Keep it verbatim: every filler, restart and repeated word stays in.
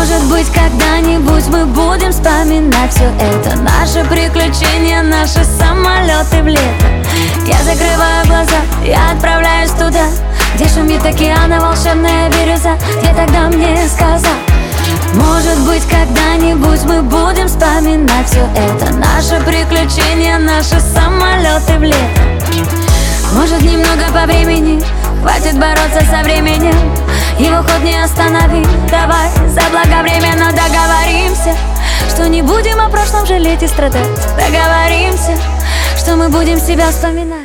Может быть, когда-нибудь мы будем вспоминать все это. Наши приключения, наши самолеты в лето. Я закрываю глаза, я отправляюсь туда, где шумит океан и волшебная бирюза. Где тогда мне сказал? Может быть, когда-нибудь мы будем вспоминать все это. Наши приключения, наши самолеты в лето. Может, немного по времени хватит бороться со временем. Его ход не останови. Давай заблаговременно договоримся, что не будем о прошлом жалеть и страдать. Договоримся, что мы будем себя вспоминать.